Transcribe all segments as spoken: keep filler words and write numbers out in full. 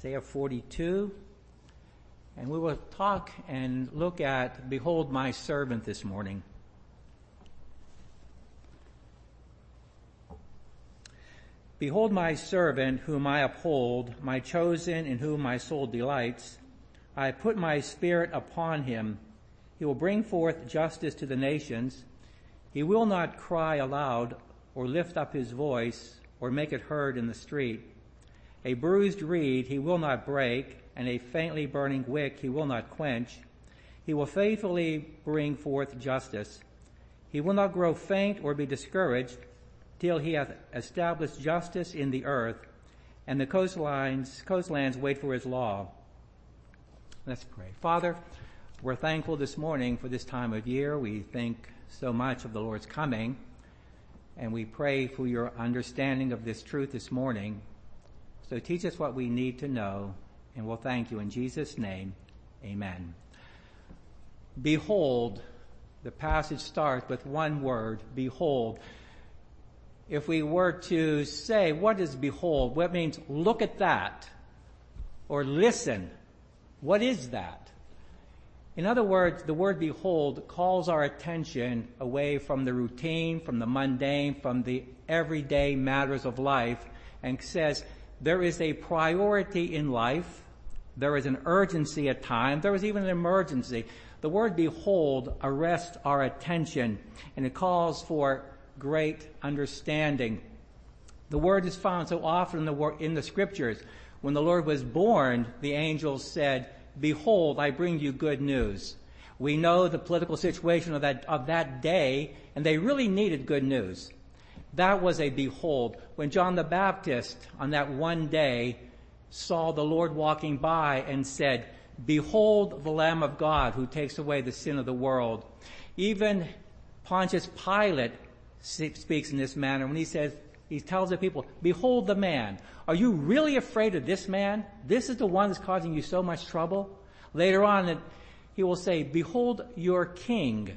Isaiah forty-two. And we will talk and look at Behold My Servant this morning. Behold my servant whom I uphold, my chosen in whom my soul delights. I put my spirit upon him. He will bring forth justice to the nations. He will not cry aloud or lift up his voice or make it heard in the street. A bruised reed he will not break, and a faintly burning wick he will not quench. He will faithfully bring forth justice. He will not grow faint or be discouraged till he hath established justice in the earth, and the coastlines, coastlands wait for his law. Let's pray. Father, we're thankful this morning for this time of year. We think so much of the Lord's coming, and we pray for your understanding of this truth this morning. So teach us what we need to know, and we'll thank you in Jesus' name. Amen. Behold, the passage starts with one word, behold. If we were to say, what is behold? What means look at that? Or listen. What is that? In other words, the word behold calls our attention away from the routine, from the mundane, from the everyday matters of life, and says there is a priority in life. There is an urgency at times. There is even an emergency. The word behold arrests our attention, and it calls for great understanding. The word is found so often in the, word, in the scriptures. When the Lord was born, the angels said, behold, I bring you good news. We know the political situation of that, of that day, and they really needed good news. That was a behold. When John the Baptist, on that one day, saw the Lord walking by and said, behold the Lamb of God who takes away the sin of the world. Even Pontius Pilate speaks in this manner when he says, he tells the people, behold the man. Are you really afraid of this man? This is the one that's causing you so much trouble. Later on, he will say, behold your king.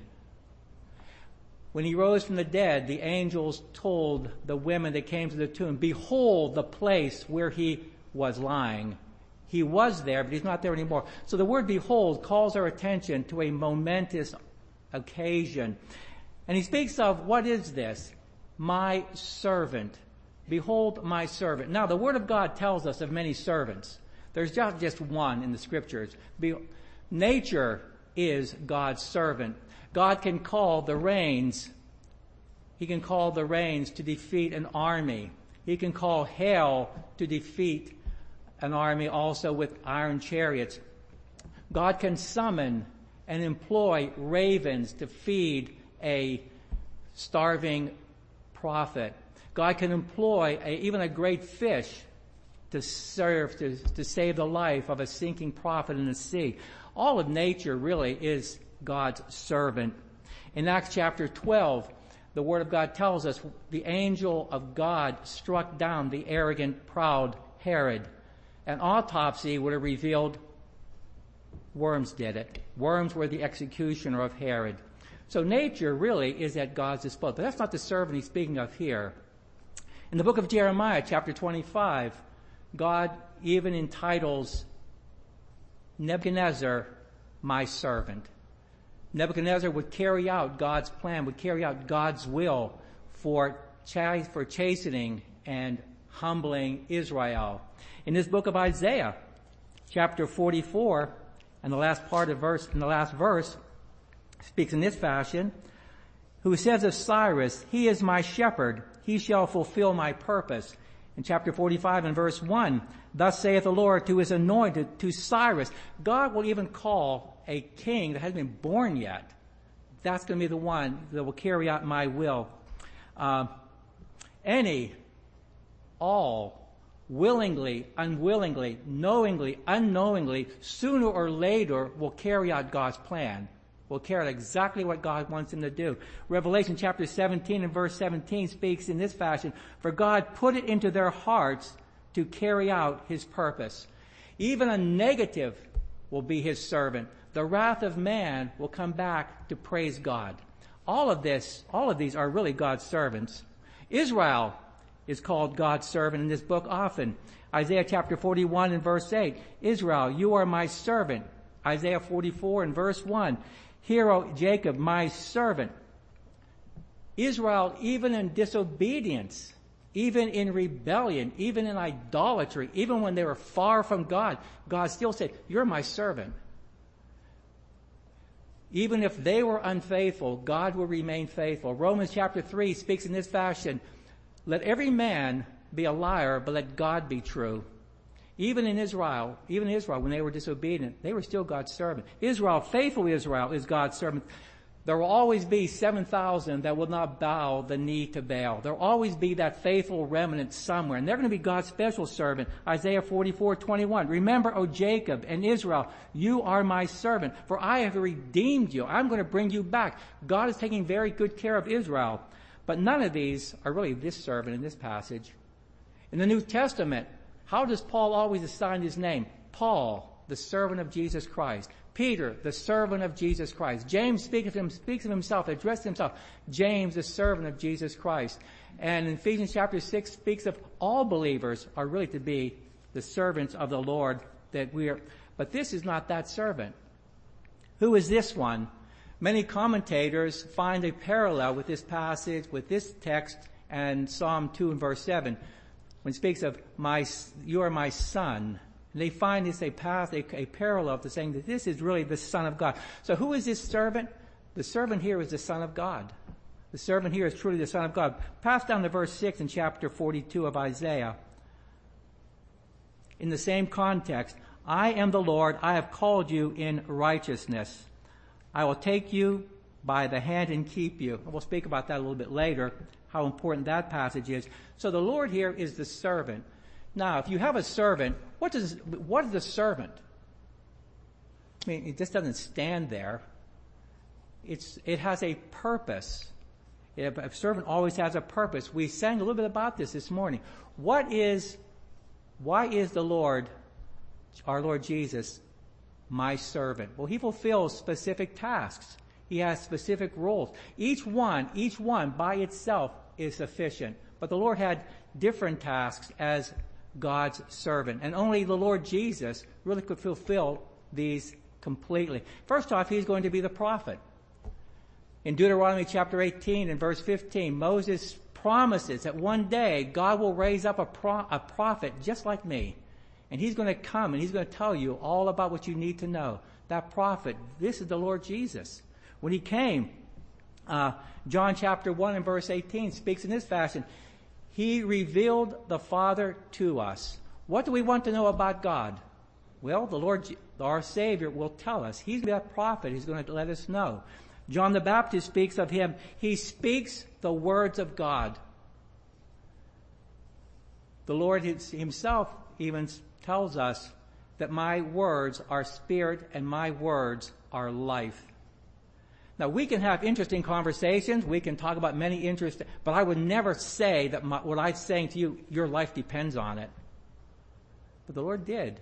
When he rose from the dead, the angels told the women that came to the tomb, behold the place where he was lying. He was there, but he's not there anymore. So the word behold calls our attention to a momentous occasion. And he speaks of, what is this? My servant. Behold my servant. Now, the Word of God tells us of many servants. There's not just one in the Scriptures. Be- Nature is God's servant. God can call the rains. He can call the rains to defeat an army. He can call hail to defeat an army also with iron chariots. God can summon and employ ravens to feed a starving prophet. God can employ a, even a great fish to serve, to, to save the life of a sinking prophet in the sea. All of nature really is God's servant. In Acts chapter twelve, the Word of God tells us the angel of God struck down the arrogant, proud Herod. An autopsy would have revealed worms did it. Worms were the executioner of Herod. So nature really is at God's disposal. But that's not the servant he's speaking of here. In the book of Jeremiah, chapter twenty-five, God even entitles Nebuchadnezzar, my servant. Nebuchadnezzar would carry out God's plan, would carry out God's will for, ch- for chastening and humbling Israel. In this book of Isaiah, chapter forty-four, and the last part of verse, in the last verse, speaks in this fashion, who says of Cyrus, he is my shepherd, he shall fulfill my purpose. In chapter forty-five and verse one, thus saith the Lord to his anointed, to Cyrus. God will even call a king that hasn't been born yet. That's going to be the one that will carry out my will. Uh, any, all, willingly, unwillingly, knowingly, unknowingly, sooner or later will carry out God's plan. Will carry out exactly what God wants him to do. Revelation chapter seventeen and verse seventeen speaks in this fashion, for God put it into their hearts to carry out his purpose. Even a negative will be his servant. The wrath of man will come back to praise God. All of this, all of these are really God's servants. Israel is called God's servant in this book often. Isaiah chapter forty-one and verse eight, Israel, you are my servant. Isaiah forty-four and verse one, hear, O Jacob, my servant. Israel, even in disobedience, even in rebellion, even in idolatry, even when they were far from God, God still said, you're my servant. Even if they were unfaithful, God will remain faithful. Romans chapter three speaks in this fashion, let every man be a liar, but let God be true. Even in Israel, even in Israel, when they were disobedient, they were still God's servant. Israel, faithful Israel, is God's servant. There will always be seven thousand that will not bow the knee to Baal. There will always be that faithful remnant somewhere, and they're going to be God's special servant. Isaiah forty-four twenty-one. Remember, O Jacob and Israel, you are my servant, for I have redeemed you. I'm going to bring you back. God is taking very good care of Israel. But none of these are really this servant in this passage. In the New Testament, how does Paul always assign his name? Paul, the servant of Jesus Christ. Peter, the servant of Jesus Christ. James speaks of, him, speaks of himself, addresses himself. James, the servant of Jesus Christ. And in Ephesians chapter six speaks of all believers are really to be the servants of the Lord that we are. But this is not that servant. Who is this one? Many commentators find a parallel with this passage, with this text, and Psalm two and verse seven, when it speaks of my, you are my son. And they find this a path, a, a parallel to saying that this is really the Son of God. So who is this servant? The servant here is the Son of God. The servant here is truly the Son of God. Pass down to verse six in chapter forty-two of Isaiah. In the same context, I am the Lord, I have called you in righteousness. I will take you by the hand and keep you. And we'll speak about that a little bit later, how important that passage is. So the Lord here is the servant. Now, if you have a servant, what does, what is the servant? I mean, it just doesn't stand there. It's, it has a purpose. It, a servant always has a purpose. We sang a little bit about this this morning. What is, why is the Lord, our Lord Jesus, my servant? Well, he fulfills specific tasks. He has specific roles. Each one, each one by itself is sufficient. But the Lord had different tasks as God's servant. And only the Lord Jesus really could fulfill these completely. First off, he's going to be the prophet. In Deuteronomy chapter eighteen and verse fifteen, Moses promises that one day God will raise up a, pro- a prophet just like me. And he's going to come and he's going to tell you all about what you need to know. That prophet, this is the Lord Jesus. When he came, uh, John chapter one and verse eighteen speaks in this fashion. He revealed the Father to us. What do we want to know about God? Well, the Lord, our Savior, will tell us. He's that prophet. He's going to let us know. John the Baptist speaks of him. He speaks the words of God. The Lord himself even tells us that my words are spirit and my words are life. Now, we can have interesting conversations. We can talk about many interests, but I would never say that my, what I'm saying to you, your life depends on it. But the Lord did.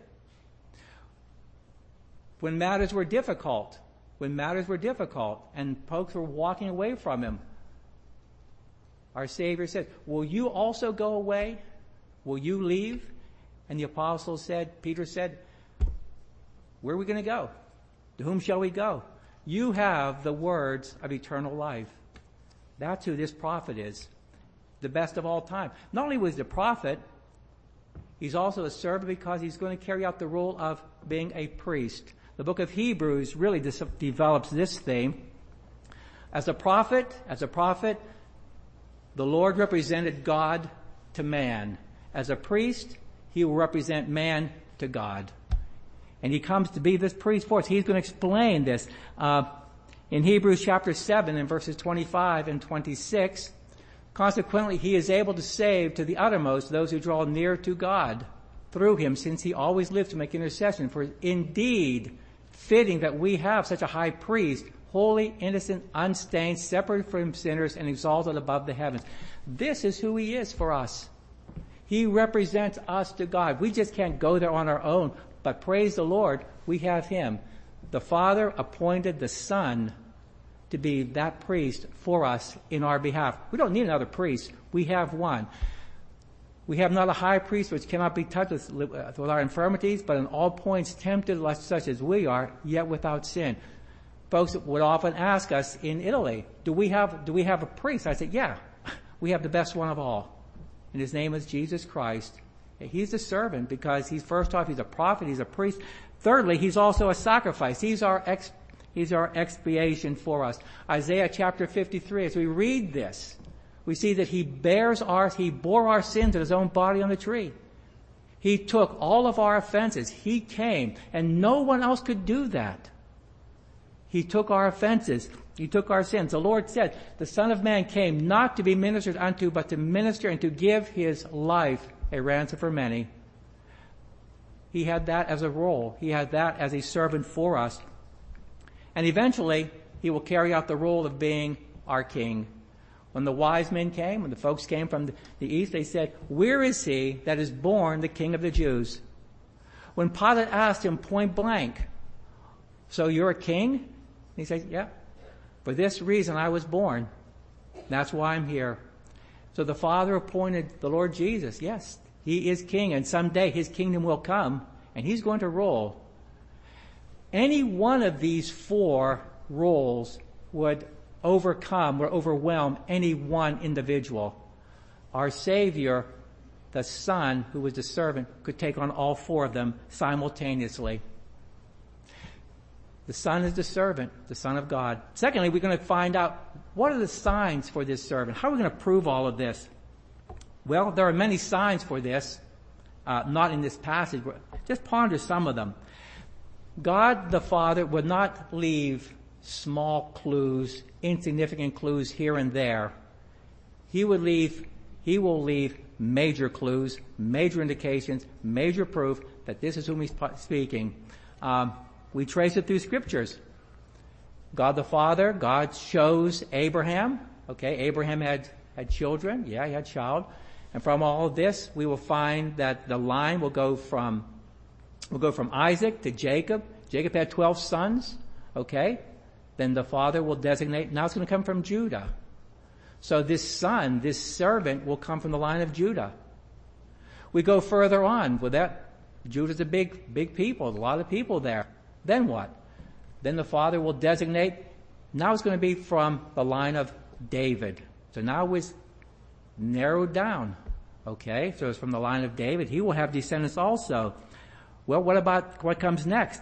When matters were difficult, when matters were difficult and folks were walking away from him, our Savior said, will you also go away? Will you leave? And the apostles said, Peter said, where are we going to go? To whom shall we go? You have the words of eternal life. That's who this prophet is. The best of all time. Not only was he a prophet, he's also a servant because he's going to carry out the role of being a priest. The book of Hebrews really dis- develops this theme. As a prophet, as a prophet, the Lord represented God to man. As a priest, he will represent man to God. And he comes to be this priest for us. He's going to explain this. Uh, in Hebrews chapter seven and verses twenty-five and twenty-six, consequently, he is able to save to the uttermost those who draw near to God through him, since he always lives to make intercession. For indeed, fitting that we have such a high priest, holy, innocent, unstained, separate from sinners, and exalted above the heavens. This is who he is for us. He represents us to God. We just can't go there on our own. But praise the Lord, we have him. The Father appointed the Son to be that priest for us in our behalf. We don't need another priest. We have one. We have not a high priest which cannot be touched with, with our infirmities, but in all points tempted like such as we are, yet without sin. Folks would often ask us in Italy, do we have, do we have a priest? I said, yeah, we have the best one of all. And his name is Jesus Christ. He's the servant because he's, first off, he's a prophet, he's a priest. Thirdly, he's also a sacrifice. He's our ex, he's our expiation for us. Isaiah chapter fifty-three, as we read this, we see that he bears our, he bore our sins in his own body on the tree. He took all of our offenses. He came, and no one else could do that. He took our offenses. He took our sins. The Lord said, the Son of Man came not to be ministered unto, but to minister and to give his life a ransom for many. He had that as a role. He had that as a servant for us. And eventually, he will carry out the role of being our king. When the wise men came, when the folks came from the east, they said, where is he that is born the King of the Jews? When Pilate asked him point blank, so you're a king? He said, yeah, for this reason I was born. That's why I'm here. So the Father appointed the Lord Jesus. Yes, he is king, and someday his kingdom will come, and he's going to rule. Any one of these four roles would overcome or overwhelm any one individual. Our Savior, the Son, who was the servant, could take on all four of them simultaneously. The Son is the servant, the Son of God. Secondly, we're going to find out what are the signs for this servant. How are we going to prove all of this? Well, there are many signs for this, uh, not in this passage. Just ponder some of them. God the Father would not leave small clues, insignificant clues here and there. He would leave, he will leave major clues, major indications, major proof that this is whom he's speaking. Um, we trace it through scriptures. God the Father, God chose Abraham. Okay, Abraham had, had children. Yeah, he had a child. And from all of this, we will find that the line will go from, will go from Isaac to Jacob. Jacob had twelve sons. Okay. Then the Father will designate, now it's going to come from Judah. So this son, this servant will come from the line of Judah. We go further on with that. Judah's a big, big people, a lot of people there. Then what? Then the Father will designate, now it's going to be from the line of David. So now it's narrowed down. Okay, so it's from the line of David. He will have descendants also. Well, what about what comes next?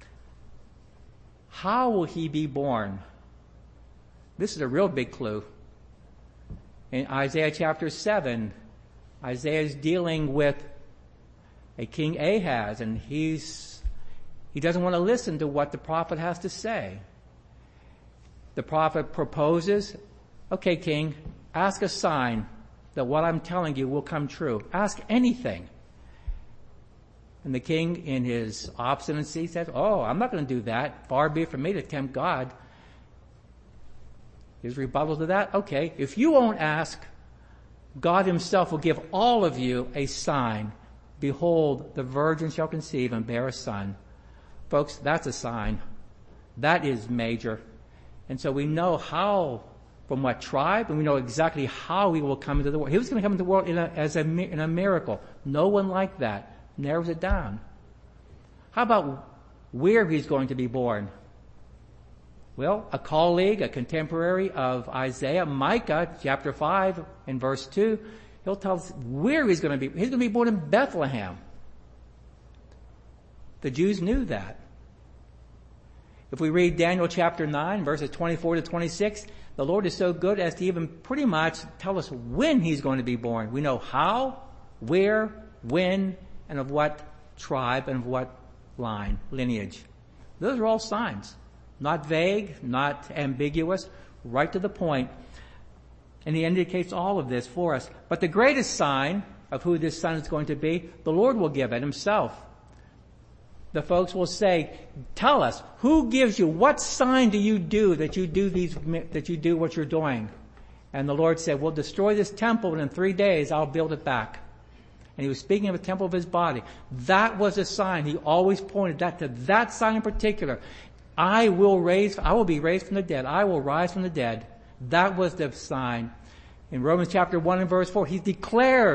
How will he be born? This is a real big clue. In Isaiah chapter seven, Isaiah is dealing with a King Ahaz, and he's, he doesn't want to listen to what the prophet has to say. The prophet proposes, okay, king, ask a sign that what I'm telling you will come true. Ask anything. And the king, in his obstinacy, says, oh, I'm not going to do that. Far be it from me to tempt God. His rebuttal to that, okay, if you won't ask, God himself will give all of you a sign. Behold, the virgin shall conceive and bear a son. Folks, that's a sign. That is major. And so we know how, from what tribe, and we know exactly how he will come into the world. He was going to come into the world in a, as a, in a miracle. No one like that. Narrows it down. How about where he's going to be born? Well, a colleague, a contemporary of Isaiah, Micah, chapter five and verse two, he'll tell us where he's going to be. He's going to be born in Bethlehem. The Jews knew that. If we read Daniel chapter nine, verses twenty-four to twenty-six, the Lord is so good as to even pretty much tell us when he's going to be born. We know how, where, when, and of what tribe and of what line, lineage. Those are all signs. Not vague, not ambiguous, right to the point. And he indicates all of this for us. But the greatest sign of who this son is going to be, the Lord will give it himself. The folks will say, tell us, who gives you, what sign do you do that you do these, that you do what you're doing? And the Lord said, we'll destroy this temple and in three days I'll build it back. And he was speaking of a temple of his body. That was a sign. He always pointed that to that sign in particular. I will raise, I will be raised from the dead. I will rise from the dead. That was the sign. In Romans chapter one and verse four, he declared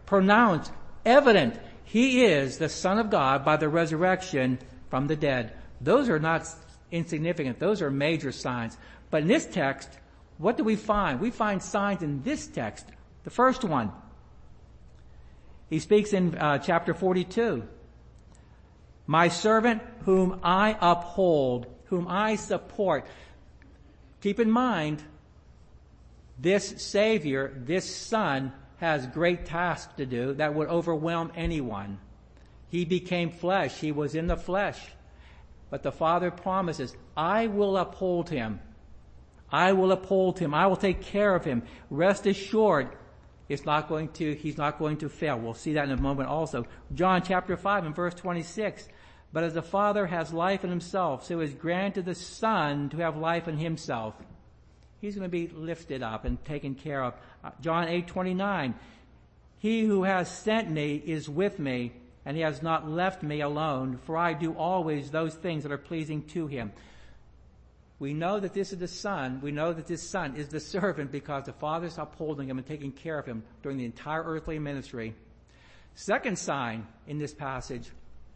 pronounced, evident, he is the Son of God by the resurrection from the dead. Those are not insignificant. Those are major signs. But in this text, what do we find? We find signs in this text. The first one, he speaks in uh, chapter forty-two. My servant whom I uphold, whom I support. Keep in mind, this Savior, this Son, has great tasks to do that would overwhelm anyone. He became flesh. He was in the flesh. But the Father promises, I will uphold him. I will uphold him. I will take care of him. Rest assured, it's not going to, he's not going to fail. We'll see that in a moment also. John chapter five and verse twenty-six. But as the Father has life in himself, so is granted the Son to have life in himself. He's going to be lifted up and taken care of. Uh, John eight twenty-nine. He who has sent me is with me, and he has not left me alone, for I do always those things that are pleasing to him. We know that this is the Son. We know that this Son is the servant because the Father is upholding him and taking care of him during the entire earthly ministry. Second sign in this passage,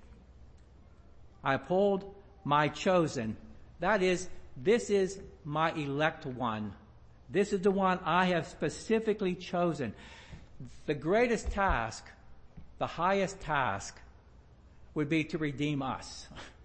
I uphold my chosen. That is, this is my elect one. This is the one I have specifically chosen. The greatest task, the highest task, would be to redeem us.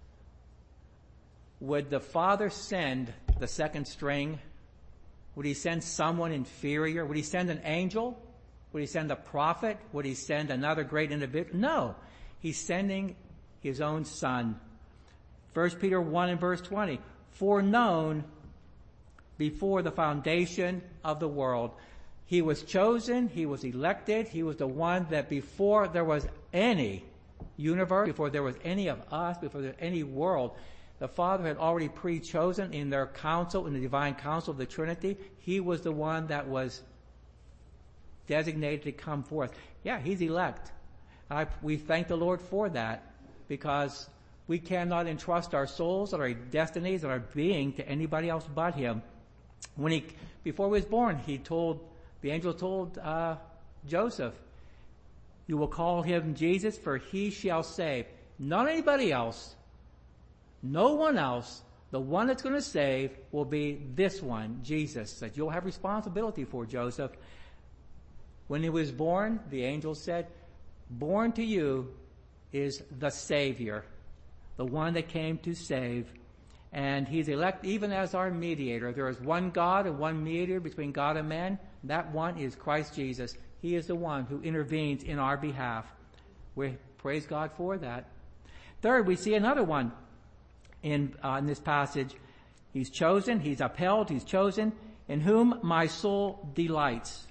Would the Father send the second string? Would he send someone inferior? Would he send an angel? Would he send a prophet? Would he send another great individual? No. He's sending his own Son. First Peter one and verse twenty. Foreknown before the foundation of the world. He was chosen, he was elected, he was the one that before there was any universe, before there was any of us, before there was any world, the Father had already pre-chosen in their council, in the divine council of the Trinity. He was the one that was designated to come forth. Yeah, he's elect. I, we thank the Lord for that, because we cannot entrust our souls and our destinies and our being to anybody else but him. When he, before he was born, he told, the angel told uh, Joseph, you will call him Jesus, for he shall save. Not anybody else. No one else. The one that's going to save will be this one, Jesus, that you'll have responsibility for, Joseph. When he was born, the angel said, born to you is the Savior, the one that came to save. And he's elect even as our mediator. There is one God and one mediator between God and man. That one is Christ Jesus. He is the one who intervenes in our behalf. We praise God for that. Third, we see another one in, uh, in this passage. He's chosen, he's upheld, he's chosen, in whom my soul delights.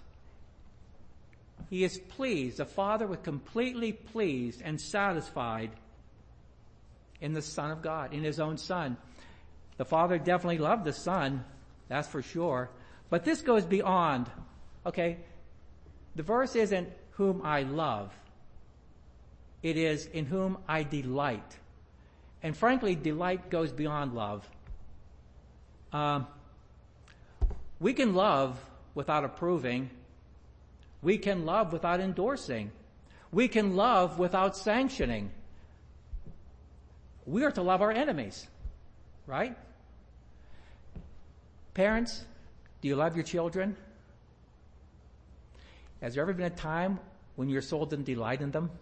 He is pleased. The Father was completely pleased and satisfied in the Son of God, in his own Son. The Father definitely loved the Son, that's for sure. But this goes beyond. Okay, the verse isn't whom I love. It is in whom I delight. And frankly, delight goes beyond love. Um, we can love without approving. We can love without endorsing. We can love without sanctioning. We are to love our enemies, right? Parents, do you love your children? Has there ever been a time when your soul didn't delight in them?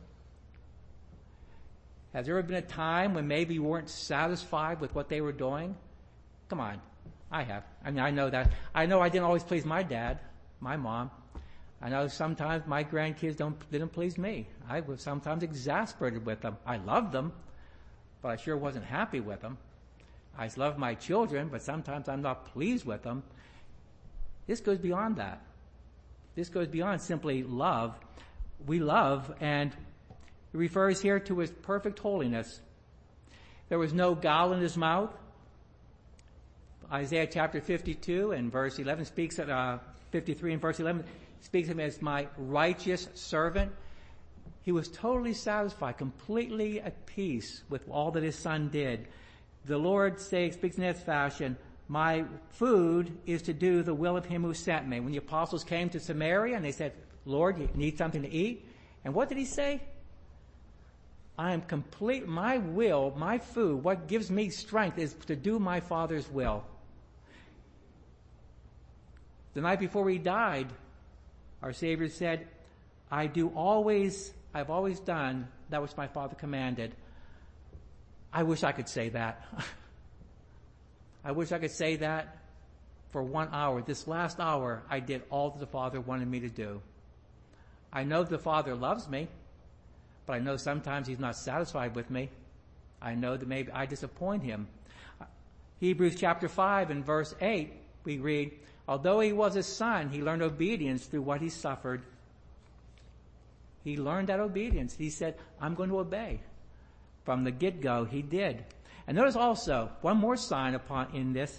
Has there ever been a time when maybe you weren't satisfied with what they were doing? Come on, I have. I mean, I know that. I know I didn't always please my dad, my mom. I know sometimes my grandkids don't didn't please me. I was sometimes exasperated with them. I loved them, but I sure wasn't happy with them. I love my children, but sometimes I'm not pleased with them. This goes beyond that. This goes beyond simply love. We love, and it refers here to his perfect holiness. There was no guile in his mouth. Isaiah chapter fifty-two and verse eleven speaks of, uh, fifty-three and verse eleven speaks of him as my righteous servant. He was totally satisfied, completely at peace with all that his Son did. The Lord say, speaks in this fashion, my food is to do the will of him who sent me. When the apostles came to Samaria and they said, Lord, you need something to eat? And what did he say? I am complete, my will, my food, what gives me strength is to do my Father's will. The night before he died, our Savior said, I do always, I've always done that which my Father commanded. I wish I could say that. I wish I could say that for one hour. This last hour, I did all that the Father wanted me to do. I know the Father loves me, but I know sometimes he's not satisfied with me. I know that maybe I disappoint him. Hebrews chapter five and verse eight, we read, although he was a son, he learned obedience through what he suffered. He learned that obedience. He said, I'm going to obey. From the get-go, he did. And notice also, one more sign upon in this.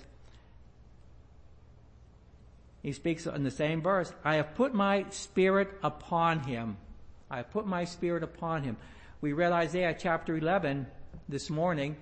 He speaks in the same verse, I have put my spirit upon him. I have put my spirit upon him. We read Isaiah chapter eleven this morning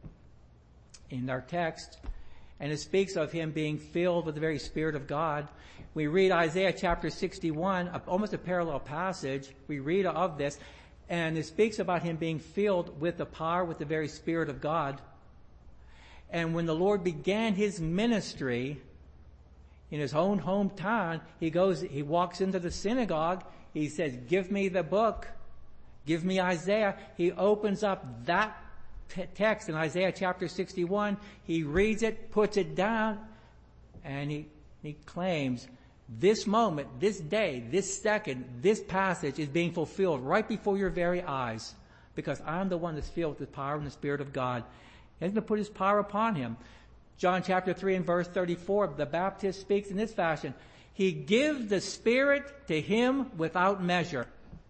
in our text, and it speaks of him being filled with the very Spirit of God. We read Isaiah chapter sixty-one, almost a parallel passage. We read of this, and it speaks about him being filled with the power, with the very Spirit of God. And when the Lord began his ministry in his own hometown, he goes, he walks into the synagogue. He says, give me the book. Give me Isaiah. He opens up that t- text in Isaiah chapter sixty-one. He reads it, puts it down, and he, he claims this moment, this day, this second, this passage is being fulfilled right before your very eyes, because I'm the one that's filled with the power and the Spirit of God. He's going to put his power upon him. John chapter three and verse thirty-four, the Baptist speaks in this fashion. He gives the Spirit to him without measure.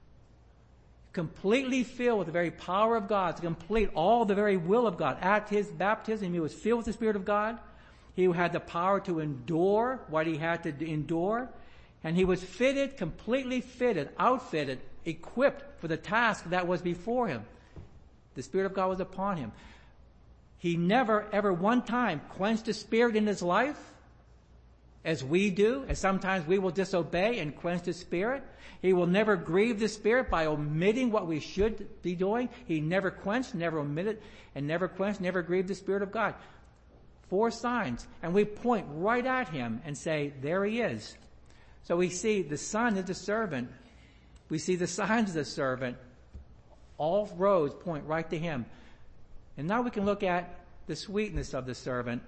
Completely filled with the very power of God, to complete all the very will of God. At his baptism, he was filled with the Spirit of God. He had the power to endure what he had to endure. And he was fitted, completely fitted, outfitted, equipped for the task that was before him. The Spirit of God was upon him. He never, ever one time quenched the Spirit in his life, as we do, as sometimes we will disobey and quench the Spirit. He will never grieve the Spirit by omitting what we should be doing. He never quenched, never omitted, and never quenched, never grieved the Spirit of God. Four signs. And we point right at him and say, there he is. So we see the Son is the servant. We see the signs of the servant. All roads point right to him. And now we can look at the sweetness of the servant.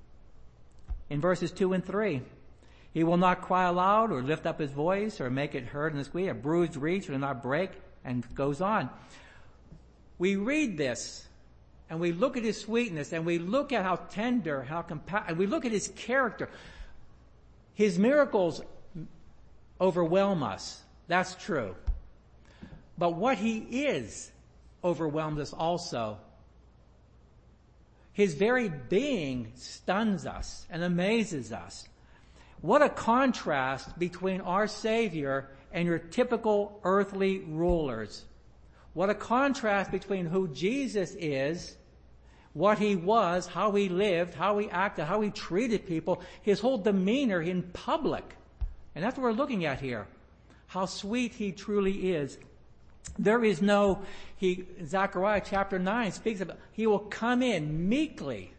In verses two and three, he will not cry aloud or lift up his voice or make it heard in the squeak. A bruised reed will not break, and goes on. We read this and we look at his sweetness and we look at how tender, how compa- and we look at his character. His miracles overwhelm us. That's true. But what he is overwhelms us also. His very being stuns us and amazes us. What a contrast between our Savior and your typical earthly rulers. What a contrast between who Jesus is, what he was, how he lived, how he acted, how he treated people, his whole demeanor in public. And that's what we're looking at here. How sweet he truly is. There is no, he, Zechariah chapter nine speaks about, he will come in meekly.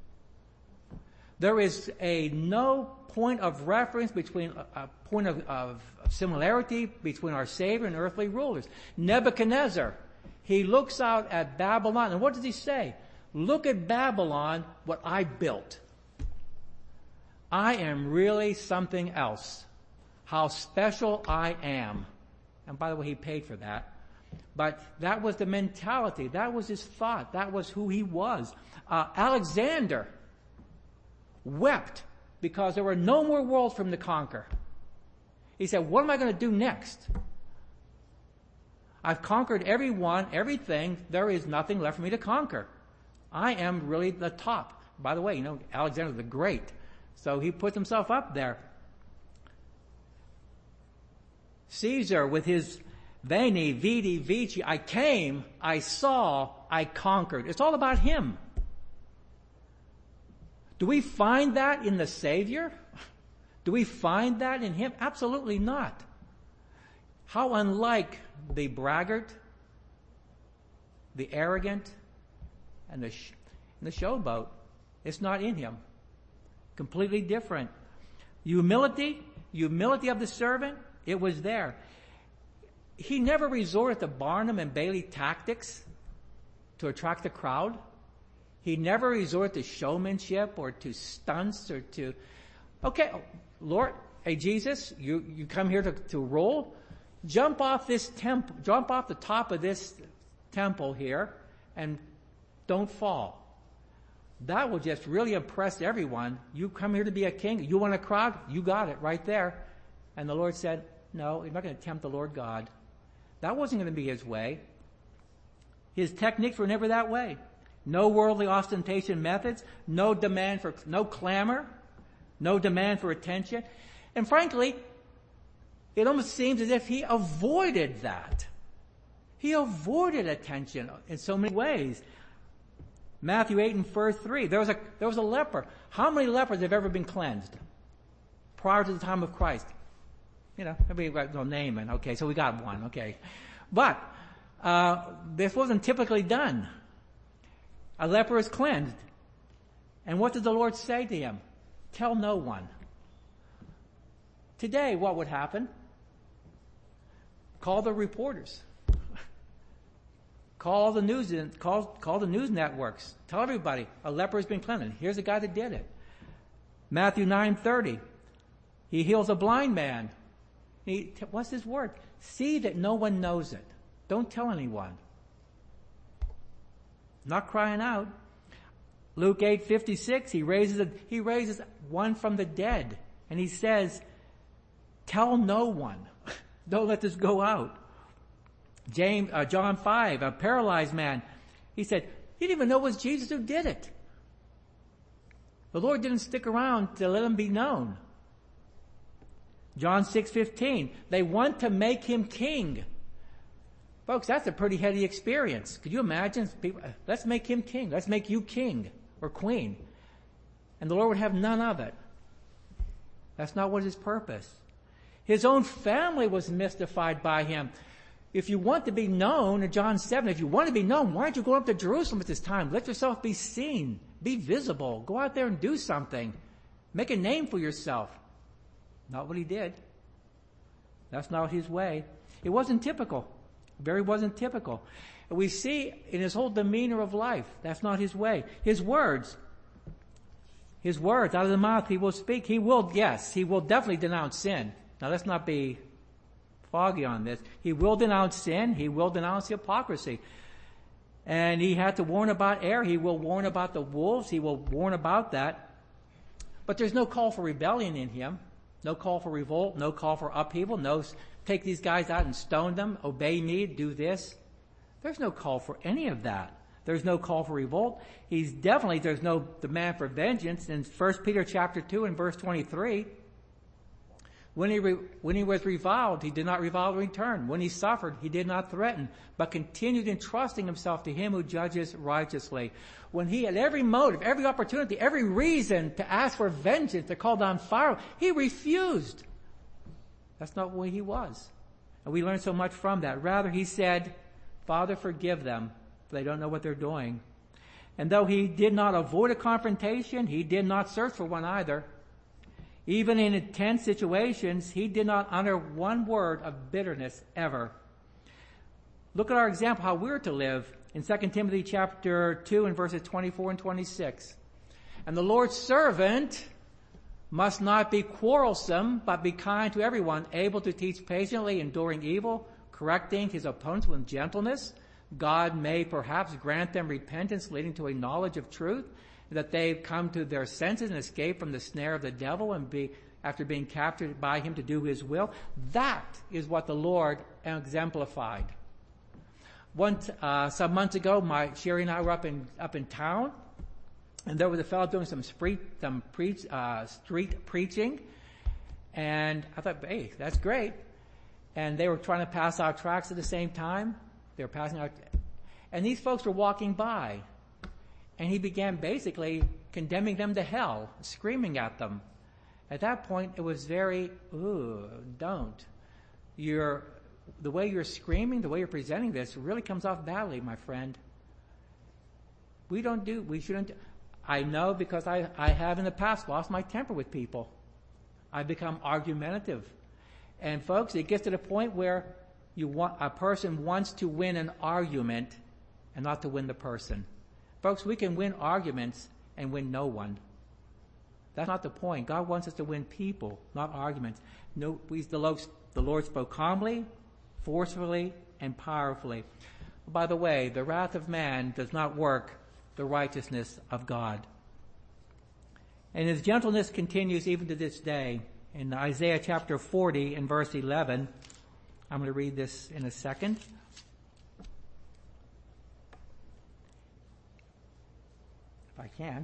There is a no point of reference between, a, a point of, of similarity between our Savior and earthly rulers. Nebuchadnezzar, he looks out at Babylon, and what does he say? Look at Babylon, what I built. I am really something else. How special I am. And by the way, he paid for that. But that was the mentality. That was his thought. That was who he was. Uh, Alexander wept because there were no more worlds for him to conquer. He said, what am I going to do next? I've conquered everyone, everything. There is nothing left for me to conquer. I am really the top. By the way, you know, Alexander the Great. So he puts himself up there. Caesar with his Veni, Vidi, Vici, I came, I saw, I conquered. It's all about him. Do we find that in the Savior? Do we find that in him? Absolutely not. How unlike the braggart, the arrogant, and the, sh- and the showboat. It's not in him. Completely different. Humility, humility of the servant, it was there. He never resorted to Barnum and Bailey tactics to attract the crowd. He never resorted to showmanship or to stunts or to, okay, Lord, hey Jesus, you, you come here to, to roll. Jump off this temple, jump off the top of this temple here and don't fall. That will just really impress everyone. You come here to be a king. You want a crowd? You got it right there. And the Lord said, no, you're not going to tempt the Lord God. That wasn't going to be his way. His techniques were never that way. No worldly ostentation methods, no demand for, no clamor, no demand for attention. And frankly, it almost seems as if he avoided that. He avoided attention in so many ways. Matthew eight and verse three, there was a, there was a leper. How many lepers have ever been cleansed prior to the time of Christ? You know, maybe we go Naaman. Okay, so we got one. Okay. But, uh, this wasn't typically done. A leper is cleansed. And what did the Lord say to him? Tell no one. Today, what would happen? Call the reporters. Call the news, call, call the news networks. Tell everybody, a leper has been cleansed. Here's a guy that did it. Matthew nine thirty. He heals a blind man. He, what's his word? See that no one knows it. Don't tell anyone. Not crying out. Luke eight fifty-six, he raises a, he raises one from the dead. And he says, tell no one. Don't let this go out. James, uh, John five, a paralyzed man. He said, he didn't even know it was Jesus who did it. The Lord didn't stick around to let him be known. John six fifteen, they want to make him king. Folks, that's a pretty heady experience. Could you imagine? People, let's make him king. Let's make you king or queen. And the Lord would have none of it. That's not what his purpose. His own family was mystified by him. If you want to be known, in John seven, if you want to be known, why aren't you going up to Jerusalem at this time? Let yourself be seen. Be visible. Go out there and do something. Make a name for yourself. Not what he did. That's not his way. It wasn't typical. It very wasn't typical. And we see in his whole demeanor of life, that's not his way. His words, his words out of the mouth he will speak. He will, yes, he will definitely denounce sin. Now let's not be foggy on this. He will denounce sin. He will denounce hypocrisy. And he had to warn about error. He will warn about the wolves. He will warn about that. But there's no call for rebellion in him. No call for revolt. No call for upheaval. No take these guys out and stone them. Obey me. Do this. There's no call for any of that. There's no call for revolt. He's definitely, there's no demand for vengeance. In First Peter chapter two and verse twenty-three, When he, re, when he was reviled, he did not revile in return. When he suffered, he did not threaten, but continued entrusting himself to him who judges righteously. When he had every motive, every opportunity, every reason to ask for vengeance, to call down fire, he refused. That's not the way he was. And we learn so much from that. Rather, he said, Father, forgive them, for they don't know what they're doing. And though he did not avoid a confrontation, he did not search for one either. Even in intense situations, he did not utter one word of bitterness ever. Look at our example, how we're to live in Second Timothy chapter two and verses twenty-four and twenty-six. And the Lord's servant must not be quarrelsome, but be kind to everyone, able to teach patiently, enduring evil, correcting his opponents with gentleness. God may perhaps grant them repentance leading to a knowledge of truth, that they come to their senses and escape from the snare of the devil and be, after being captured by him, to do his will. That is what the Lord exemplified. One, uh, some months ago, my, Sherry and I were up in, up in town, and there was a fellow doing some street, some preach, uh, street preaching, and I thought, hey, that's great. And they were trying to pass out tracts at the same time. They were passing out, and these folks were walking by. And he began basically condemning them to hell, screaming at them. At that point, it was very, ooh, don't. You're the way you're screaming, the way you're presenting this really comes off badly, my friend. We don't do, we shouldn't. I know because I, I have in the past lost my temper with people. I've become argumentative. And folks, it gets to the point where you want, a person wants to win an argument and not to win the person. Folks, we can win arguments and win no one. That's not the point. God wants us to win people, not arguments. No, we, the, Lord, the Lord spoke calmly, forcefully, and powerfully. By the way, the wrath of man does not work the righteousness of God. And his gentleness continues even to this day. In Isaiah chapter forty and verse eleven, I'm going to read this in a second. If I can.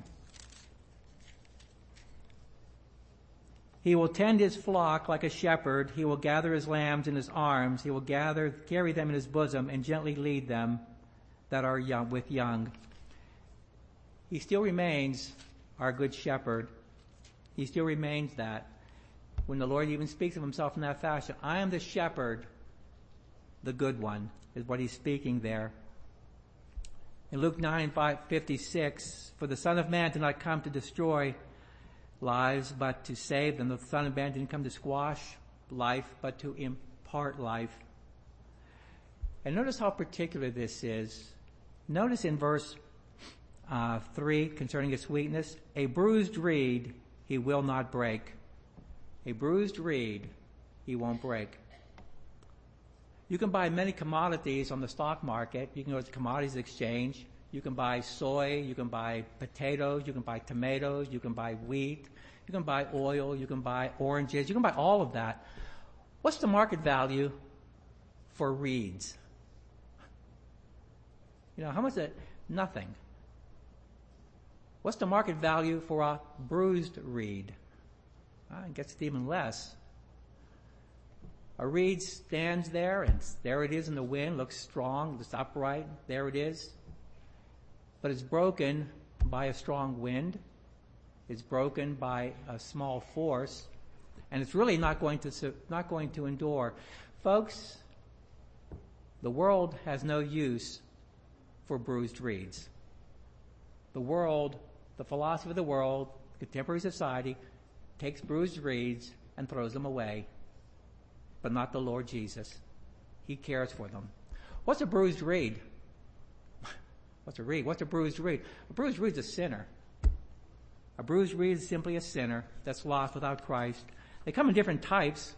He will tend his flock like a shepherd. He will gather his lambs in his arms. He will gather, carry them in his bosom and gently lead them that are young, with young. He still remains our good shepherd. He still remains that. When the Lord even speaks of himself in that fashion, I am the shepherd, the good one, is what he's speaking there. In Luke nine fifty-six, for the Son of Man did not come to destroy lives, but to save them. The Son of Man didn't come to squash life, but to impart life. And notice how particular this is. Notice in verse uh, three, concerning his sweetness, a bruised reed he will not break. A bruised reed he won't break. You can buy many commodities on the stock market. You can go to the commodities exchange. You can buy soy. You can buy potatoes. You can buy tomatoes. You can buy wheat. You can buy oil. You can buy oranges. You can buy all of that. What's the market value for reeds? You know, how much is it? Nothing. What's the market value for a bruised reed? Well, it gets even less. A reed stands there, and there it is in the wind, looks strong, looks upright, there it is. But it's broken by a strong wind. It's broken by a small force, and it's really not going to not going to endure. Folks, the world has no use for bruised reeds. The world, the philosophy of the world, contemporary society, takes bruised reeds and throws them away. But not the Lord Jesus. He cares for them. What's a bruised reed? What's a reed? What's a bruised reed? A bruised reed is a sinner. A bruised reed is simply a sinner that's lost without Christ. They come in different types.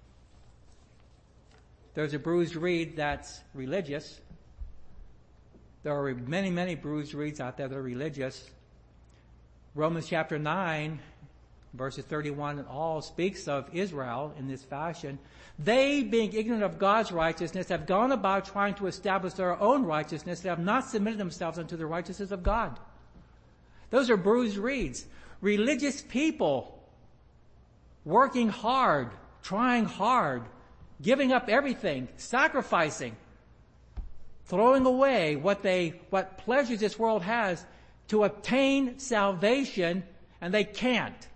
There's a bruised reed that's religious. There are many, many bruised reeds out there that are religious. Romans chapter nine, verses thirty-one and all, speaks of Israel in this fashion. They, being ignorant of God's righteousness, have gone about trying to establish their own righteousness. They have not submitted themselves unto the righteousness of God. Those are bruised reeds. Religious people working hard, trying hard, giving up everything, sacrificing, throwing away what they, what pleasures this world has to obtain salvation, and they can't.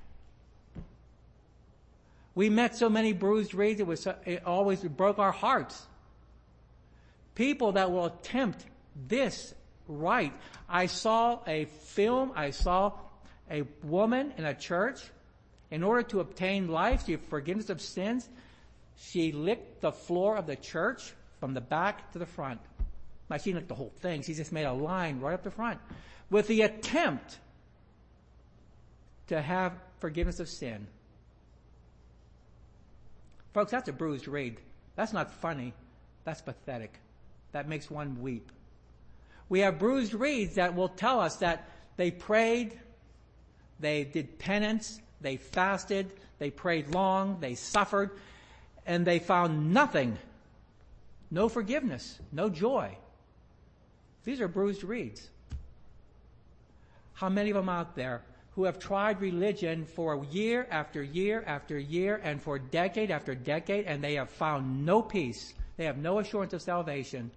We met so many bruised reeds, it was it always broke our hearts. People that will attempt this right. I saw a film, I saw a woman in a church, in order to obtain life, the forgiveness of sins, she licked the floor of the church from the back to the front. Now, she didn't lick the whole thing, she just made a line right up the front, with the attempt to have forgiveness of sin. Folks, that's a bruised reed. That's not funny. That's pathetic. That makes one weep. We have bruised reeds that will tell us that they prayed, they did penance, they fasted, they prayed long, they suffered, and they found nothing. No forgiveness, no joy. These are bruised reeds. How many of them out there who have tried religion for year after year after year and for decade after decade, and they have found no peace. They have no assurance of salvation.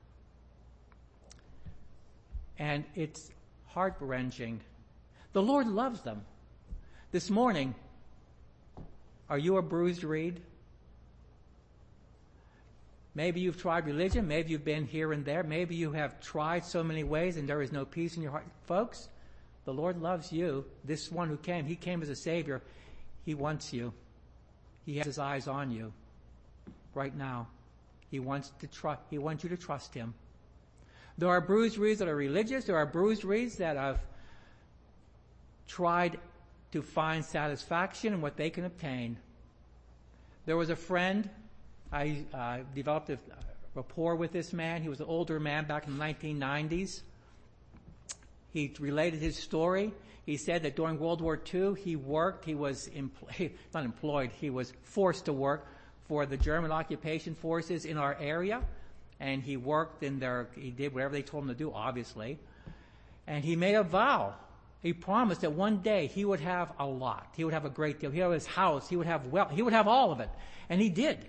And it's heart-wrenching. The Lord loves them. This morning, are you a bruised reed? Maybe you've tried religion. Maybe you've been here and there. Maybe you have tried so many ways and there is no peace in your heart. Folks, the Lord loves you. This one who came, he came as a Savior. He wants you. He has his eyes on you right now. He wants to trust, he wants you to trust him. There are bruised reeds that are religious. There are bruised reeds that have tried to find satisfaction in what they can obtain. There was a friend, I uh, developed a rapport with this man. He was an older man back in the nineteen nineties. He related his story. He said that during World War Two, he worked, he was empl- not employed, he was forced to work for the German occupation forces in our area. And he worked in their, he did whatever they told him to do, obviously. And he made a vow. He promised that one day he would have a lot. He would have a great deal. He would have his house. He would have wealth. He would have all of it. And he did.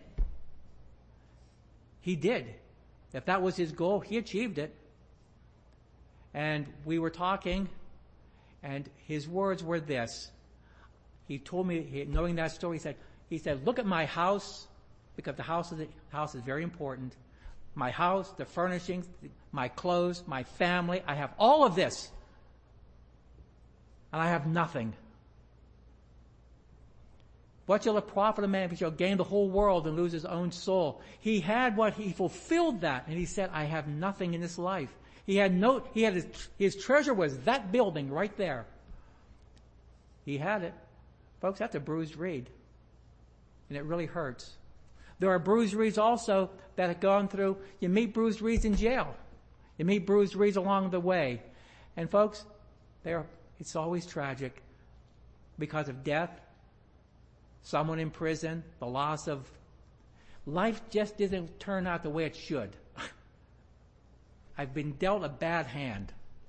He did. If that was his goal, he achieved it. And we were talking, and his words were this. He told me, he, knowing that story, he said, he said, look at my house, because the house is, the house is very important. My house, the furnishings, my clothes, my family, I have all of this. And I have nothing. What shall it profit a man if he shall gain the whole world and lose his own soul? He had what, he fulfilled that, and he said, I have nothing in this life. He had no, he had his, his treasure was that building right there. He had it. Folks, that's a bruised reed. And it really hurts. There are bruised reeds also that have gone through, you meet bruised reeds in jail. You meet bruised reeds along the way. And folks, they're, it's always tragic because of death, someone in prison, the loss of, life just didn't turn out the way it should. I've been dealt a bad hand.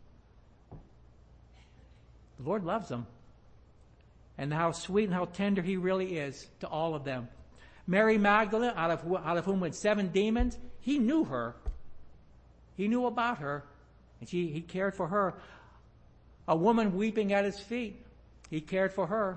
The Lord loves them. And how sweet and how tender he really is to all of them. Mary Magdalene, out of, out of whom went seven demons, he knew her. He knew about her. And she, he cared for her. A woman weeping at his feet, he cared for her.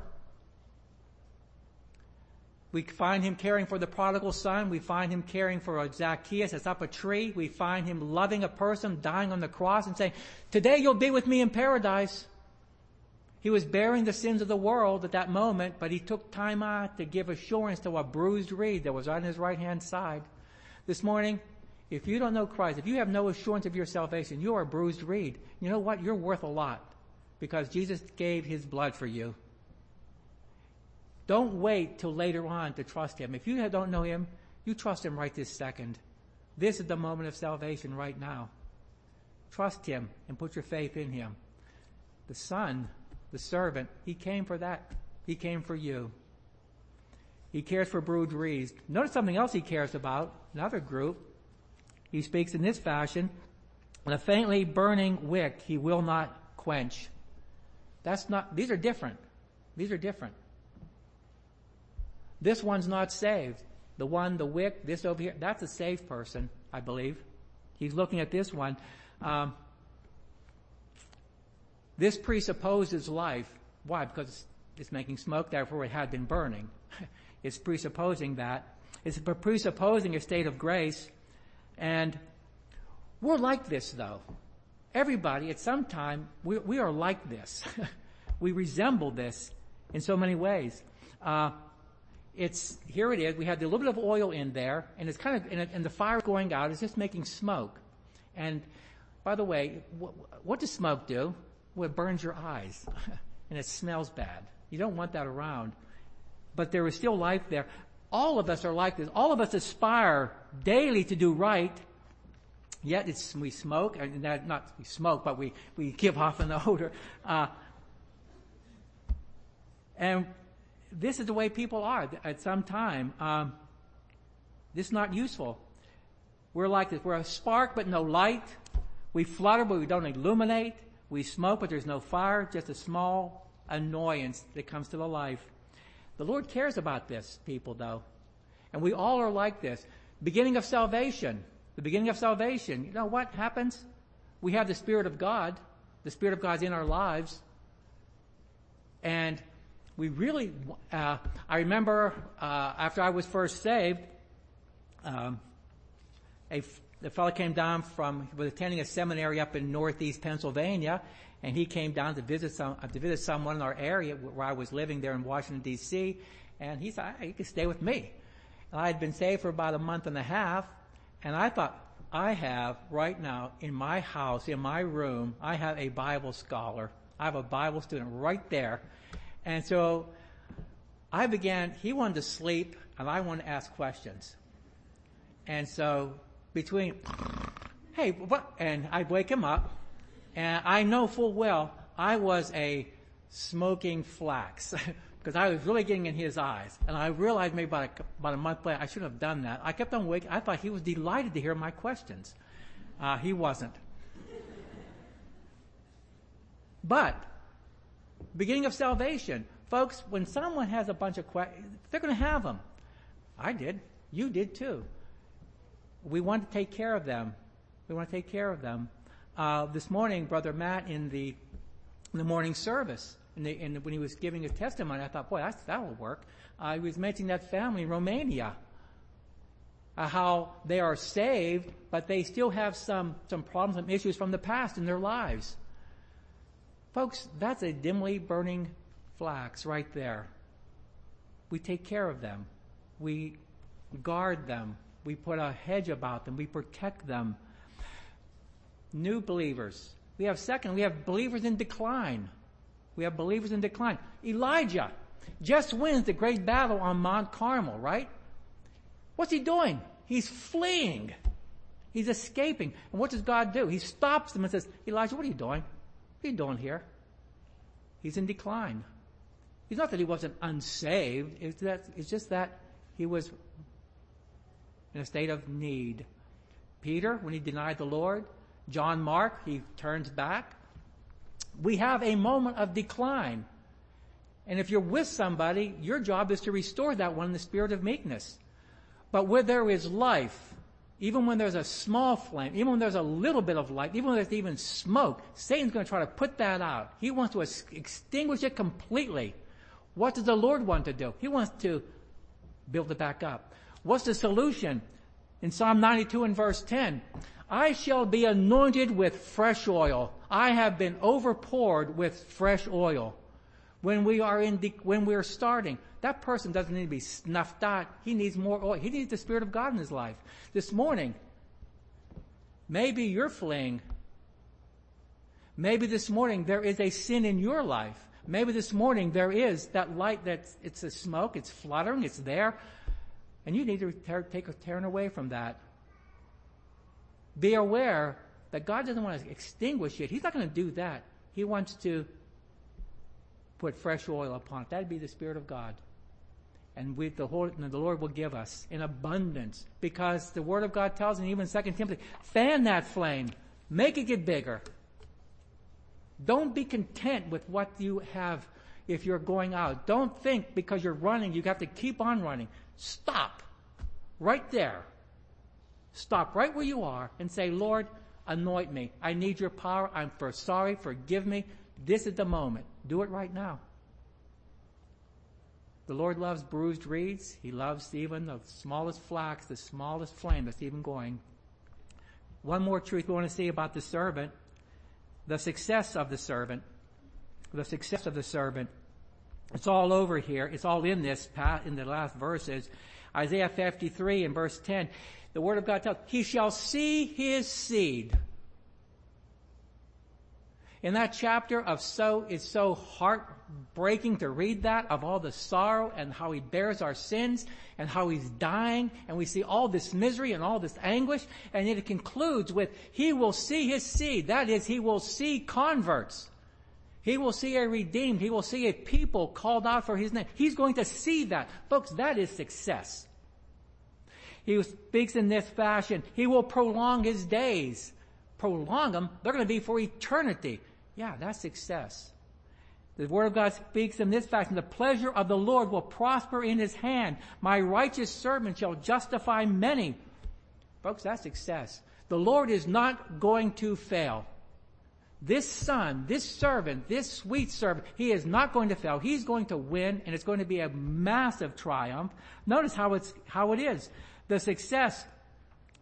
We find him caring for the prodigal son. We find him caring for Zacchaeus that's up a tree. We find him loving a person, dying on the cross and saying, today you'll be with me in paradise. He was bearing the sins of the world at that moment, but he took time out to give assurance to a bruised reed that was on his right-hand side. This morning, if you don't know Christ, if you have no assurance of your salvation, you are a bruised reed. You know what? You're worth a lot because Jesus gave his blood for you. Don't wait till later on to trust him. If you don't know him, you trust him right this second. This is the moment of salvation right now. Trust him and put your faith in him. The Son, the servant, he came for that. He came for you. He cares for bruised reeds. Notice something else he cares about. Another group. He speaks in this fashion. And a faintly burning wick he will not quench. That's not, these are different. These are different. This one's not saved. The one, the wick, this over here, that's a saved person, I believe. He's looking at this one. Um, this presupposes life. Why? Because it's, it's making smoke, therefore it had been burning. It's presupposing that. It's presupposing a state of grace. And we're like this, though. Everybody, at some time, we, we are like this. We resemble this in so many ways. Uh, It's, here it is, we have a little bit of oil in there, and it's kind of, and, it, and the fire going out is just making smoke. And, by the way, what, what does smoke do? Well, it burns your eyes, and it smells bad. You don't want that around. But there is still life there. All of us are like this. All of us aspire daily to do right, yet it's, we smoke, and not, not we smoke, but we, we give off an odor. Uh, and, This is the way people are at some time. Um, this is not useful. We're like this. We're a spark but no light. We flutter but we don't illuminate. We smoke but there's no fire, just a small annoyance that comes to the life. The Lord cares about this, people, though. And we all are like this. Beginning of salvation. The beginning of salvation. You know what happens? We have the Spirit of God. The Spirit of God's in our lives. And we really, uh, I remember, uh, after I was first saved, um, a, the fellow came down from, was attending a seminary up in northeast Pennsylvania, and he came down to visit some, to visit someone in our area where I was living there in Washington, D C, and he said, you can stay with me. And I had been saved for about a month and a half, and I thought, I have right now in my house, in my room, I have a Bible scholar. I have a Bible student right there. And so I began, he wanted to sleep, and I wanted to ask questions. And so between, hey, what, and I'd wake him up, and I know full well I was a smoking flax because I was really getting in his eyes. And I realized maybe about a, about a month later I shouldn't have done that. I kept on waking. I thought he was delighted to hear my questions. Uh, he wasn't. But beginning of salvation, folks, when someone has a bunch of questions, they're going to have them. I did. You did too. We want to take care of them. We want to take care of them. Uh, this morning, Brother Matt, in the in the morning service, in the, in the, when he was giving a testimony, I thought, boy, that's, that'll work. Uh, he was mentioning that family in Romania, uh, how they are saved, but they still have some some problems, some issues from the past in their lives. Folks, that's a dimly burning flax right there. We take care of them. We guard them. We put a hedge about them. We protect them. New believers. We have second, we have believers in decline. We have believers in decline. Elijah just wins the great battle on Mount Carmel, right? What's he doing? He's fleeing. He's escaping. And what does God do? He stops him and says, Elijah, what are you doing? What are you doing here? He's in decline. It's not that he wasn't unsaved. It's, that, it's just that he was in a state of need. Peter, when he denied the Lord, John Mark, he turns back. We have a moment of decline. And if you're with somebody, your job is to restore that one in the spirit of meekness. But where there is life, even when there's a small flame, even when there's a little bit of light, even when there's even smoke, Satan's going to try to put that out. He wants to ex- extinguish it completely. What does the Lord want to do? He wants to build it back up. What's the solution? In Psalm ninety-two and verse ten, I shall be anointed with fresh oil. I have been overpoured with fresh oil. When we are in, de- when we are starting, that person doesn't need to be snuffed out. He needs more oil. He needs the Spirit of God in his life. This morning, maybe you're fleeing. Maybe this morning there is a sin in your life. Maybe this morning there is that light that's, it's a smoke, it's fluttering, it's there, and you need to tear, take a turn away from that. Be aware that God doesn't want to extinguish it. He's not going to do that. He wants to put fresh oil upon it. That'd be the Spirit of God. And we, the, whole, the Lord will give us in abundance, because the Word of God tells, and even Second Timothy, fan that flame. Make it get bigger. Don't be content with what you have if you're going out. Don't think because you're running, you have to keep on running. Stop right there. Stop right where you are and say, Lord, anoint me. I need your power. I'm for sorry. Forgive me. This is the moment. Do it right now. The Lord loves bruised reeds. He loves even the smallest flax, the smallest flame that's even going. One more truth we want to see about the servant. The success of the servant. The success of the servant. It's all over here. It's all in this, in the last verses. Isaiah fifty-three and verse ten. The Word of God tells, he shall see his seed. In that chapter of so, it's so heartbreaking to read that, of all the sorrow and how he bears our sins and how he's dying, and we see all this misery and all this anguish, and yet it concludes with, he will see his seed. That is, he will see converts. He will see a redeemed. He will see a people called out for his name. He's going to see that. Folks, that is success. He speaks in this fashion. He will prolong his days. Prolong them. They're going to be for eternity. Yeah, that's success. The Word of God speaks in this fashion. The pleasure of the Lord will prosper in his hand. My righteous servant shall justify many. Folks, that's success. The Lord is not going to fail. This son, this servant, this sweet servant, he is not going to fail. He's going to win, and it's going to be a massive triumph. Notice how it's, how it is. The success,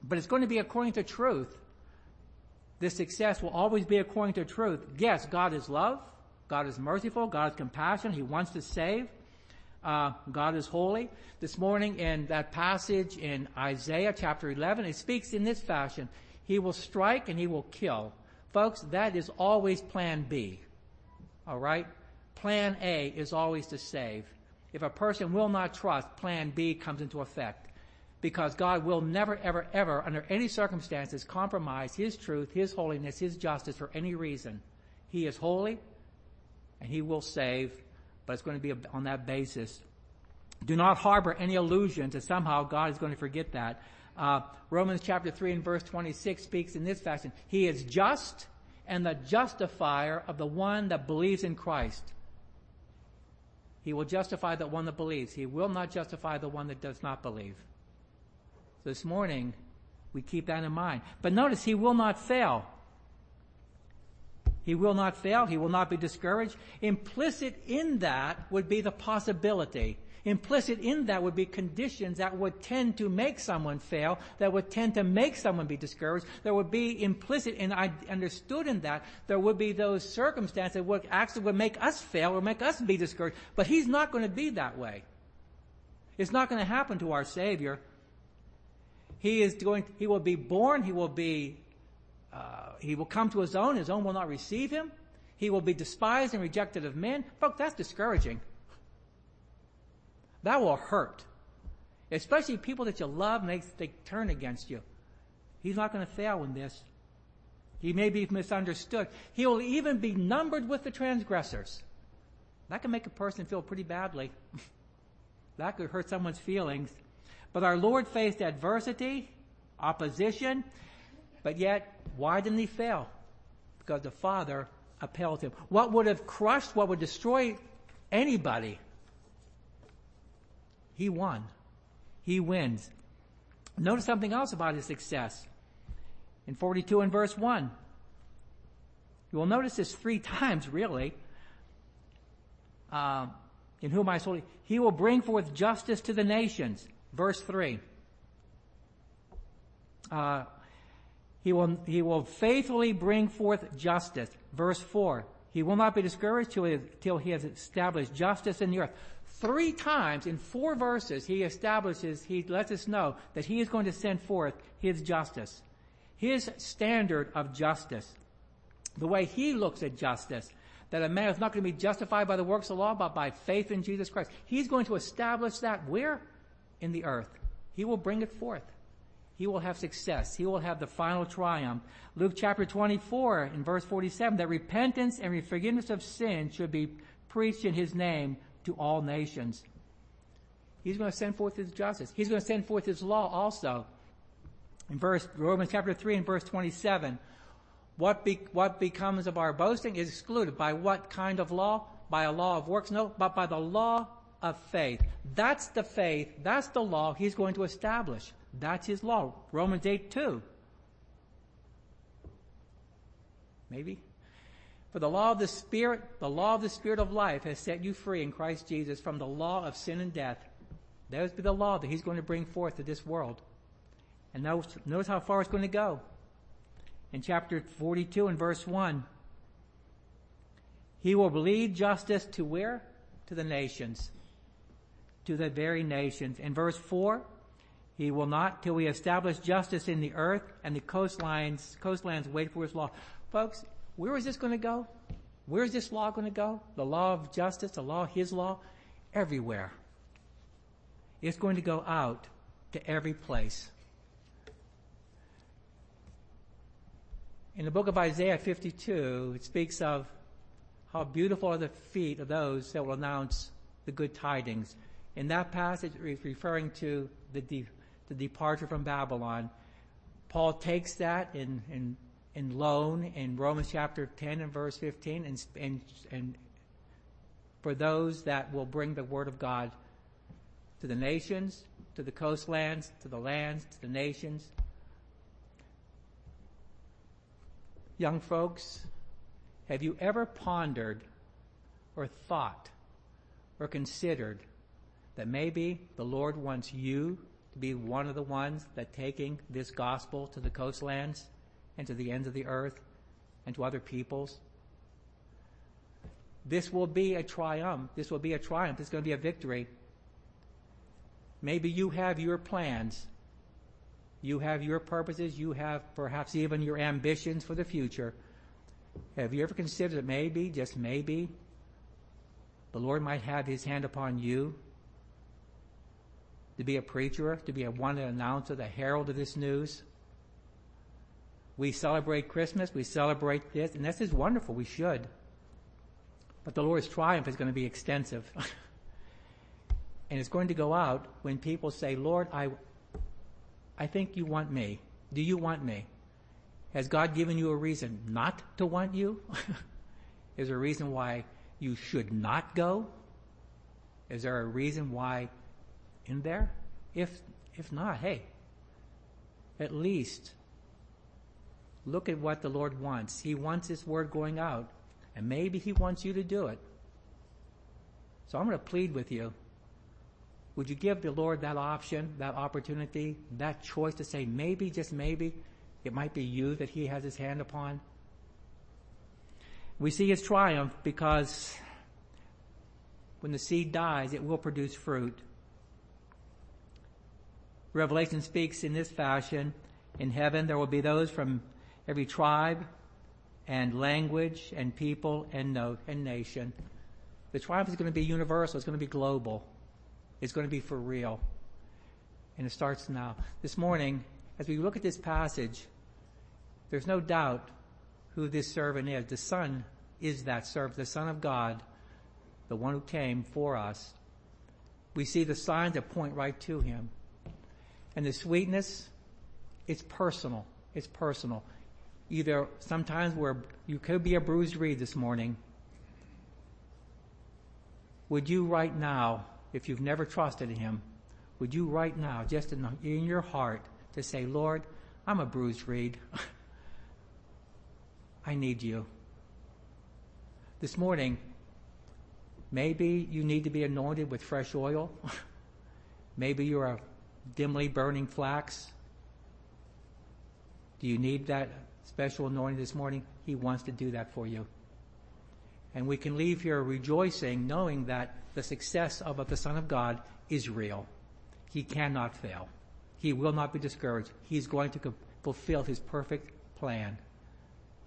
But it's going to be according to truth. This success will always be according to truth. Yes, God is love. God is merciful. God is compassionate. He wants to save. Uh, God is holy. This morning in that passage in Isaiah chapter eleven, it speaks in this fashion. He will strike and he will kill. Folks, that is always plan B. All right? Plan A is always to save. If a person will not trust, plan B comes into effect. Because God will never, ever, ever, under any circumstances, compromise His truth, His holiness, His justice for any reason. He is holy, and He will save, but it's going to be on that basis. Do not harbor any illusion that somehow God is going to forget that. Uh, Romans chapter three and verse twenty-six speaks in this fashion. He is just and the justifier of the one that believes in Christ. He will justify the one that believes. He will not justify the one that does not believe. This morning, we keep that in mind. But notice, He will not fail. He will not fail. He will not be discouraged. Implicit in that would be the possibility. Implicit in that would be conditions that would tend to make someone fail, that would tend to make someone be discouraged. There would be implicit, and I understood in that, there would be those circumstances that would actually would make us fail or make us be discouraged. But He's not going to be that way. It's not going to happen to our Savior. He is going. He will be born. He will be. Uh, he will come to His own. His own will not receive Him. He will be despised and rejected of men. Folks, that's discouraging. That will hurt, especially people that you love and they, they turn against you. He's not going to fail in this. He may be misunderstood. He will even be numbered with the transgressors. That can make a person feel pretty badly. That could hurt someone's feelings. But our Lord faced adversity, opposition, but yet, why didn't He fail? Because the Father upheld Him. What would have crushed, what would destroy anybody? He won. He wins. Notice something else about His success. In forty-two and verse one. You will notice this three times, really. Uh, in whom I soul, He will bring forth justice to the nations. Verse three. Uh, he will, he will faithfully bring forth justice. Verse four. He will not be discouraged till he, till he has established justice in the earth. Three times in four verses, He establishes, He lets us know that He is going to send forth His justice. His standard of justice. The way He looks at justice. That a man is not going to be justified by the works of the law, but by faith in Jesus Christ. He's going to establish that where? In the earth. He will bring it forth. He will have success. He will have the final triumph. Luke chapter twenty-four in verse forty-seven, that repentance and forgiveness of sin should be preached in His name to all nations. He's going to send forth His justice. He's going to send forth His law also. In verse Romans chapter three and verse twenty-seven, what be, what becomes of our boasting is excluded. By what kind of law? By a law of works? No, but by the law of faith. That's the faith. That's the law He's going to establish. That's His law. Romans eight two. Maybe. For the law of the Spirit, the law of the Spirit of life has set you free in Christ Jesus from the law of sin and death. There's the law that He's going to bring forth to this world. And notice, notice how far it's going to go. In chapter forty-two and verse one, He will lead justice to where? To the nations. To the very nations. In verse four, He will not till we establish justice in the earth and the coastlines, coastlands wait for His law. Folks, where is this going to go? Where is this law going to go? The law of justice, the law, His law? Everywhere. It's going to go out to every place. In the book of Isaiah fifty-two, it speaks of how beautiful are the feet of those that will announce the good tidings. In that passage, referring to the, de- the departure from Babylon, Paul takes that in, in, in loan in Romans chapter ten and verse fifteen, and, and, and for those that will bring the word of God to the nations, to the coastlands, to the lands, to the nations. Young folks, have you ever pondered or thought or considered that maybe the Lord wants you to be one of the ones that taking this gospel to the coastlands and to the ends of the earth and to other peoples? This will be a triumph. This will be a triumph. It's going to be a victory. Maybe you have your plans. You have your purposes. You have perhaps even your ambitions for the future. Have you ever considered that maybe, just maybe, the Lord might have his hand upon you to be a preacher, to be a one announcer, the herald of this news? We celebrate Christmas. We celebrate this. And this is wonderful. We should. But the Lord's triumph is going to be extensive. And it's going to go out when people say, Lord, I, I think you want me. Do you want me? Has God given you a reason not to want you? Is there a reason why you should not go? Is there a reason why in there? If, if not, hey, at least look at what the Lord wants. He wants his word going out, and maybe he wants you to do it. So I'm going to plead with you. Would you give the Lord that option, that opportunity, that choice to say maybe, just maybe, it might be you that he has his hand upon? We see his triumph because when the seed dies, it will produce fruit. Revelation speaks in this fashion. In heaven there will be those from every tribe and language and people and no, and nation. The triumph is going to be universal. It's going to be global. It's going to be for real. And it starts now. This morning, as we look at this passage, there's no doubt who this servant is. The Son is that servant, the Son of God, the one who came for us. We see the signs that point right to him. And the sweetness, it's personal. It's personal. Either sometimes where you could be a bruised reed this morning. Would you right now, if you've never trusted in him, would you right now, just in, in your heart, to say, Lord, I'm a bruised reed. I need you. This morning, maybe you need to be anointed with fresh oil. Maybe you're a dimly burning flax. Do you need that special anointing this morning? He wants to do that for you. And we can leave here rejoicing, knowing that the success of the Son of God is real. He cannot fail. He will not be discouraged. He's going to fulfill his perfect plan.